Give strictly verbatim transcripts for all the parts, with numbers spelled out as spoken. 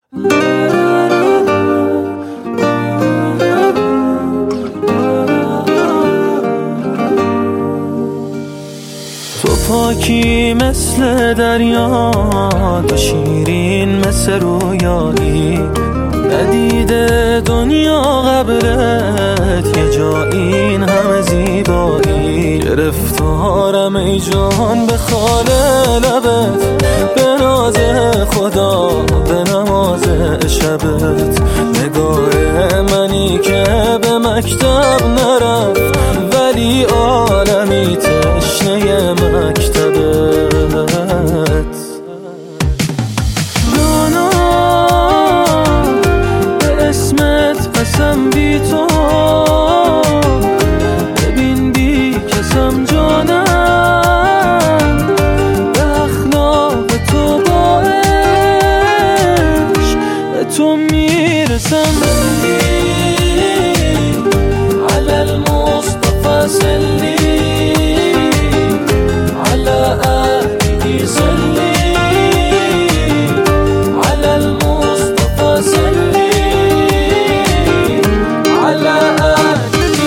تو پاکی مثل دریا، تو شیرین مثل رویایی، ندیده دنیا قبلت یه جا این همه زیبایی. گرفتارم ای جان به خال لبت، به ناز خدا به نماز شبت. نگاه منی که به مکتب نرفت، ولی عالمی تشنه مکتبت. جانا به اسمت قسم بی تو، ببین بی کسم جانم، به اخلاق تو با عشق به تو میرسم. علی المصطفى صلی، على آله صلی، على المصطفى صلی، على آله.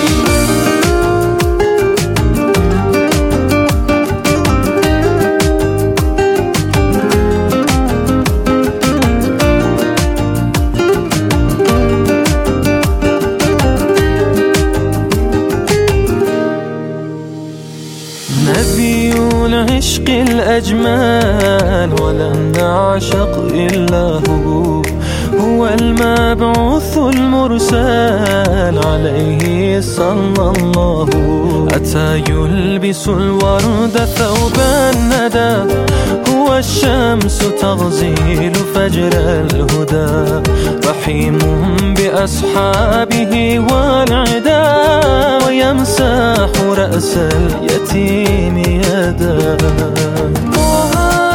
نبي العشق الأجمل ولم نعشق إلا هو، هو المبعوث المرسل عليه صلى الله. أتى يلبس الورد ثوب الندى، هو الشمس تغزيل فجر الهدى. رحيم بأصحابه والعدا، ويمسح رأس اليتيم يدا. طه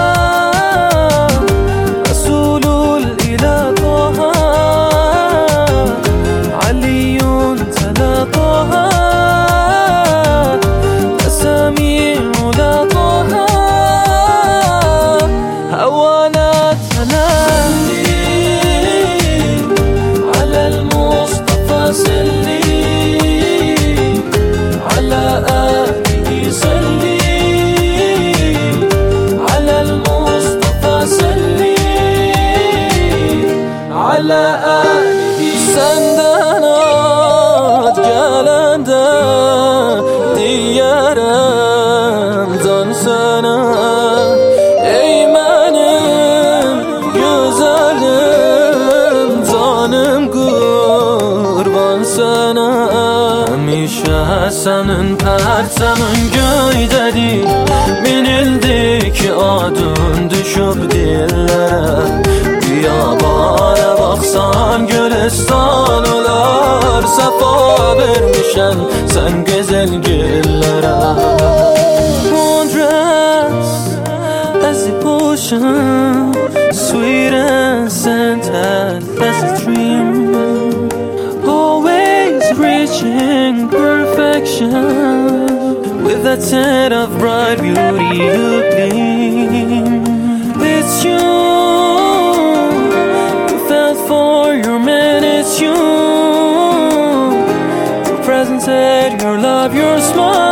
رسول الإله طه، علي تلا طه، سميع لا طه، هوانا تلا. على المصطفى صلي، على آله صلي، على المصطفى صلي، على آله. Sendenat gelende diyarım can sana, ey benim güzelim canım kurban sana. Hemişe senin perçemin göydedir, binildi ki adın düşüp dillere. Biyabana baksan gülistan olar, sefa vermişen sen güzel güllere. Wondrous as the ocean, sweet and scented as a dream, always reaching perfection. With that set of bright beauty you gleam. It's you, you felt for your man, it's you. Your presence, your love, your smile.